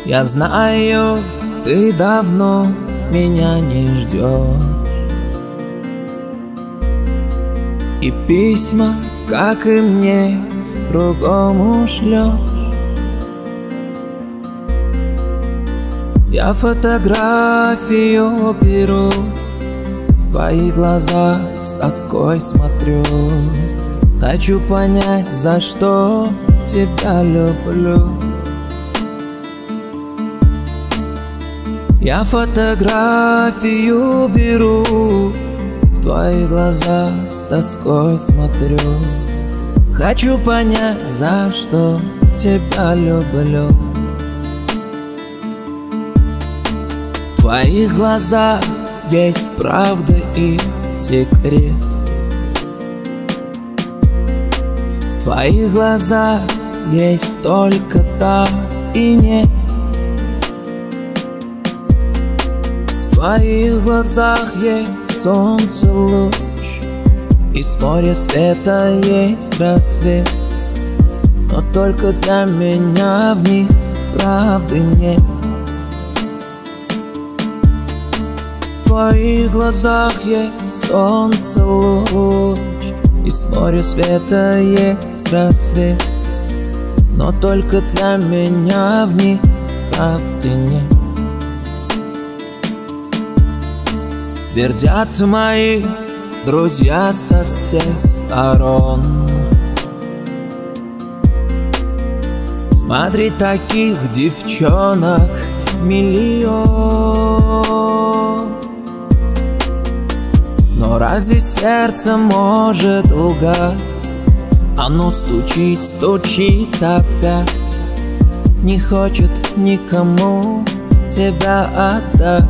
Я знаю, ты давно меня не ждешь, и письма, как и мне, другому шлешь. Я фотографию беру, в твои глаза с тоской смотрю. Хочу понять, за что тебя люблю. Я фотографию беру, в твои глаза с тоской смотрю. Хочу понять, за что тебя люблю. В твоих глазах есть правда и секрет. В твоих глазах есть только да и нет. В твоих глазах есть солнце луч, и с моря света есть рассвет. Но только для меня в них правды нет. В твоих глазах есть солнце луч, и с моря света есть рассвет. Но только для меня в них правды нет. Твердят мои друзья со всех сторон: смотри, таких девчонок миллион. Но разве сердце может лгать? Оно стучит, стучит опять, не хочет никому тебя отдать.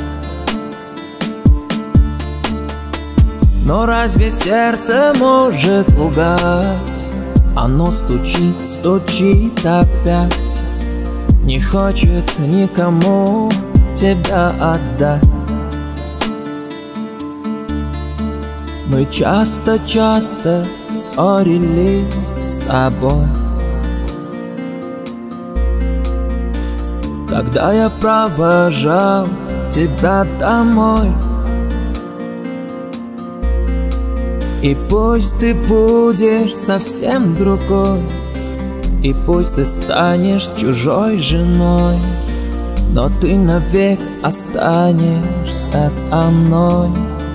Но разве сердце может лгать? Оно стучит, стучит опять, не хочет никому тебя отдать. Мы часто-часто ссорились с тобой, когда я провожал тебя домой. И пусть ты будешь совсем другой, и пусть ты станешь чужой женой, но ты навек останешься со мной.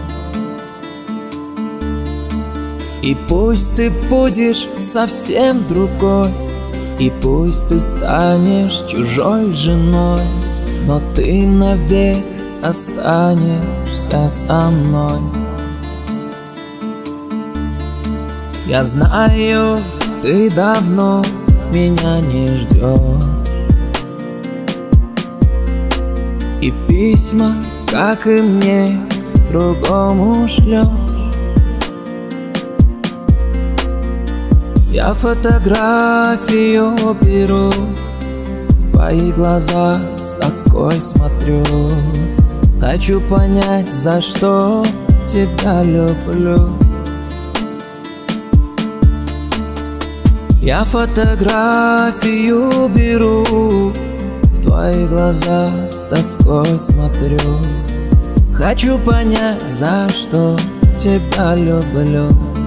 И пусть ты будешь совсем другой, и пусть ты станешь чужой женой, но ты навек останешься со мной. Я знаю, ты давно меня не ждешь, и письма, как и мне, другому шлешь. Я фотографию беру, в твои глаза с тоской смотрю. Хочу понять, за что тебя люблю. Я фотографию беру, в твои глаза с тоской смотрю. Хочу понять, за что тебя люблю.